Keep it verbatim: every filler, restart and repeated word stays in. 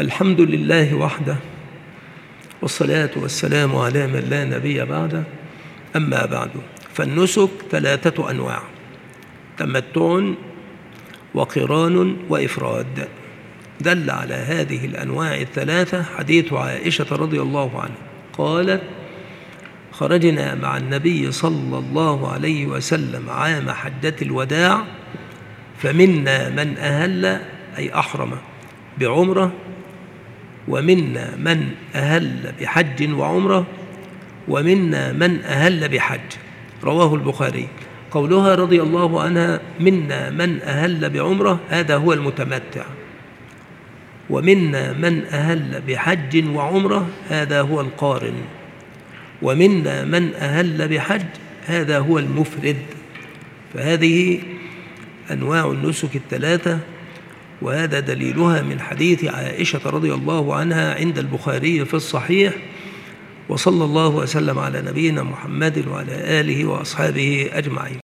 الحمد لله وحده، والصلاة والسلام على من لا نبي بعده. أما بعد، فالنسك ثلاثة أنواع: تمتع وقران وإفراد. دل على هذه الأنواع الثلاثة حديث عائشة رضي الله عنها قالت: خرجنا مع النبي صلى الله عليه وسلم عام حجة الوداع، فمنا من أهل أي أحرم بعمرة، ومنا من أهل بحج وعمرة، ومنا من أهل بحج. رواه البخاري. قولها رضي الله عنها منا من أهل بعمرة هذا هو المتمتع، ومنا من أهل بحج وعمرة هذا هو القارن، ومنا من أهل بحج هذا هو المفرد. فهذه أنواع النسك الثلاثة، وهذا دليلها من حديث عائشة رضي الله عنها عند البخاري في الصحيح. وصلى الله وسلم على نبينا محمد وعلى آله وأصحابه أجمعين.